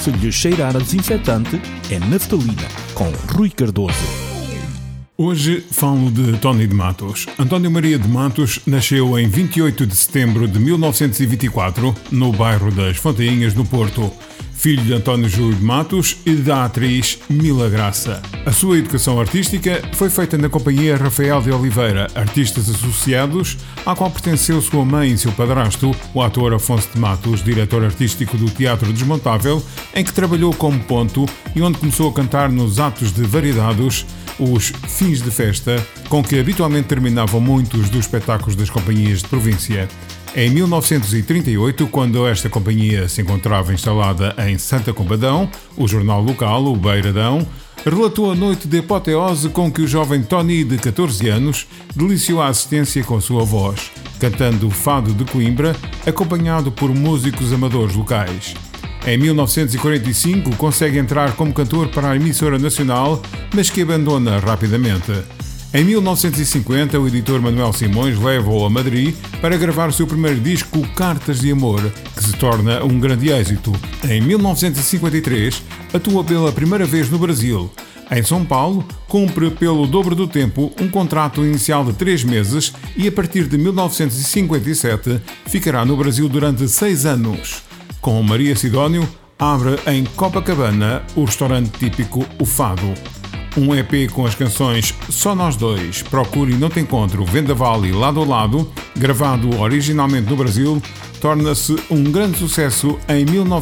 Se lhe cheirar a desinfetante, é naftalina, com Rui Cardoso. Hoje falo de Tony de Matos. António Maria de Matos nasceu em 28 de setembro de 1924, no bairro das Fontainhas, no Porto. Filho de António Júlio de Matos e da atriz Mila Graça. A sua educação artística foi feita na Companhia Rafael de Oliveira, Artistas Associados, à qual pertenceu sua mãe e seu padrasto, o ator Afonso de Matos, diretor artístico do Teatro Desmontável, em que trabalhou como ponto e onde começou a cantar nos atos de variedades, os fins de festa, com que habitualmente terminavam muitos dos espetáculos das companhias de província. Em 1938, quando esta companhia se encontrava instalada em Santa Combadão, o jornal local, o Beiradão, relatou a noite de apoteose com que o jovem Tony, de 14 anos, deliciou a assistência com sua voz, cantando o Fado de Coimbra, acompanhado por músicos amadores locais. Em 1945, consegue entrar como cantor para a emissora nacional, mas que abandona rapidamente. Em 1950, o editor Manuel Simões leva-o a Madrid para gravar o seu primeiro disco, Cartas de Amor, que se torna um grande êxito. Em 1953, atua pela primeira vez no Brasil. Em São Paulo, cumpre pelo dobro do tempo um contrato inicial de 3 meses e, a partir de 1957, ficará no Brasil durante 6 anos. Com Maria Sidónio, abre em Copacabana o restaurante típico O Fado. Um EP com as canções Só Nós Dois, Procure e Não Te Encontro, Vendaval e Lado a Lado, gravado originalmente no Brasil, torna-se um grande sucesso em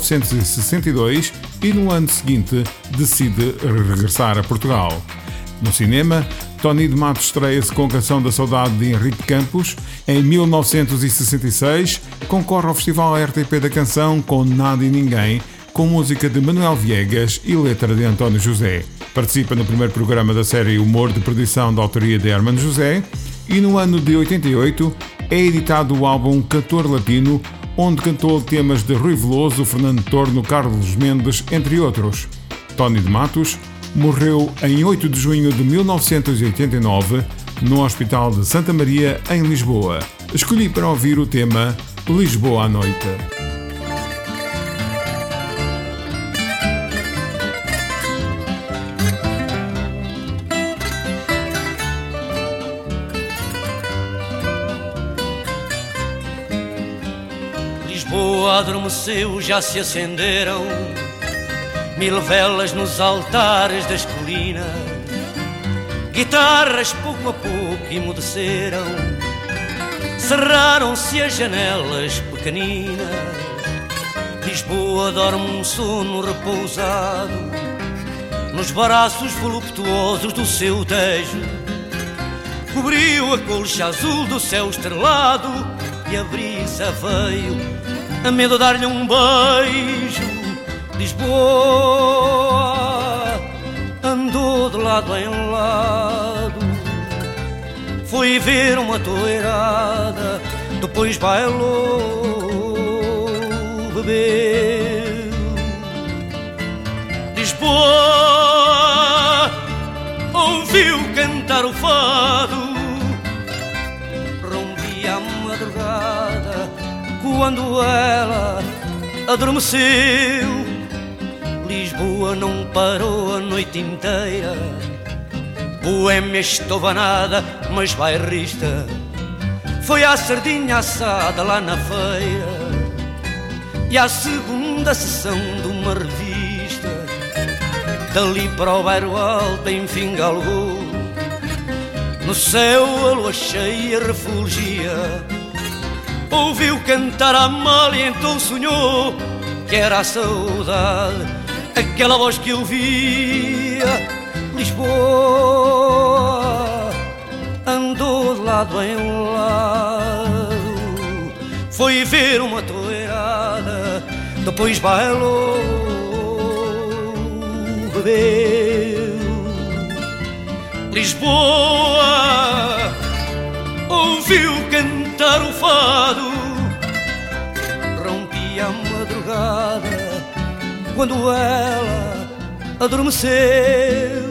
1962 e no ano seguinte decide regressar a Portugal. No cinema, Tony de Matos estreia-se com a Canção da Saudade de Henrique Campos. Em 1966, concorre ao Festival RTP da Canção com Nada e Ninguém, com música de Manuel Viegas e letra de António José. Participa no primeiro programa da série Humor de Perdição, da autoria de Hermano José, e no ano de 88 é editado o álbum Cantor Latino, onde cantou temas de Rui Veloso, Fernando Torno, Carlos Mendes, entre outros. Tony de Matos morreu em 8 de junho de 1989 no Hospital de Santa Maria, em Lisboa. Escolhi para ouvir o tema Lisboa à Noite. Lisboa adormeceu, já se acenderam 1000 velas nos altares das colinas, guitarras pouco a pouco emudeceram, cerraram-se as janelas pequeninas. Lisboa dorme um sono repousado nos braços voluptuosos do seu tejo, cobriu a colcha azul do céu estrelado e a brisa veio a medo de dar-lhe um beijo. Lisboa andou de lado em lado, foi ver uma toirada, depois bailou, bebeu. Lisboa ouviu cantar o fado, rompia a madrugada quando ela adormeceu. Lisboa não parou a noite inteira, boêmia estovanada, mas bairrista, foi à sardinha assada lá na feira e à segunda sessão de uma revista. Dali para o bairro alto, enfim galgou, no céu a lua cheia refulgia, ouviu cantar a Amália, então sonhou que era a saudade, aquela voz que eu via. Lisboa andou de lado em lado, foi ver uma toirada, depois bailou, bebeu. Lisboa ouviu cantar o fado, rompia a madrugada quando ela adormeceu.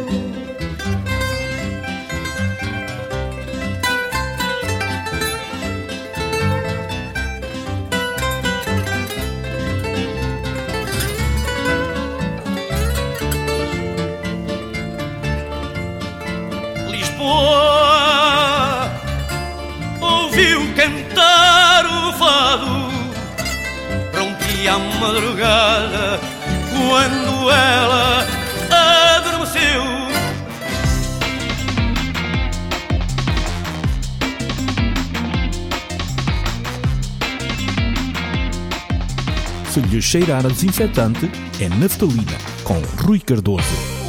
à madrugada, quando ela adormeceu. Se lhe cheirar a desinfetante, é naftalina, com Rui Cardoso.